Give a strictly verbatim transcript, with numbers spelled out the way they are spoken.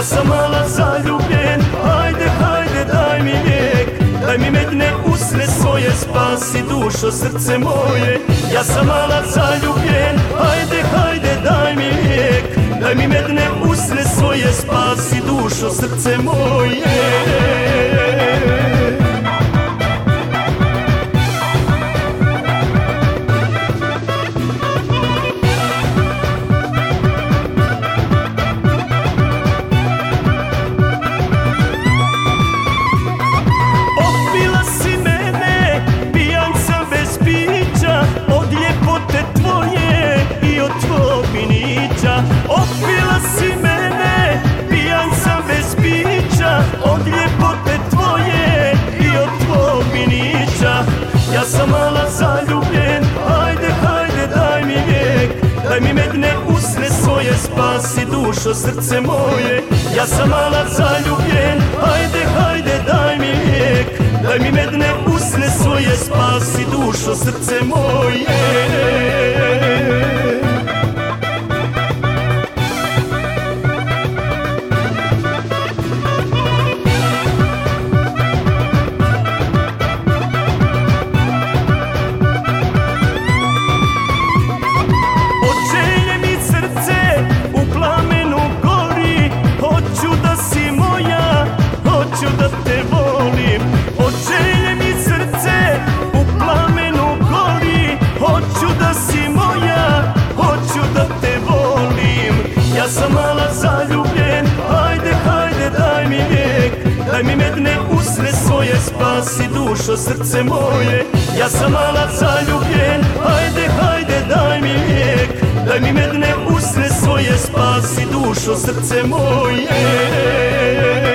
Ja sam mala zaljubljen, hajde, hajde, daj mi lijek. Daj mi medne usne svoje, spasi dušo, srce moje. Ja sam mala zaljubljen, hajde, hajde, daj mi lijek. Daj mi medne usne svoje, spasi dušo, srce moje. Opila si mene, pijan sam bez pića, od ljepote tvoje i od tvog vinića. Ja sam mala zaljubljen, hajde, hajde, daj mi lijek. Daj mi medne usne svoje, spasi dušo, srce moje. Ja sam mala zaljubljen, hajde, hajde, daj mi lijek. Daj mi medne usne svoje, spasi dušo, srce moje. Ja sam mala zaljubljen, hajde, hajde, daj mi lijek. Daj mi medne usne svoje, spasi dušo, srce moje. Ja sam mala zaljubljen, hajde, hajde, daj mi lijek. Daj mi medne usne svoje, spasi dušo, srce moje.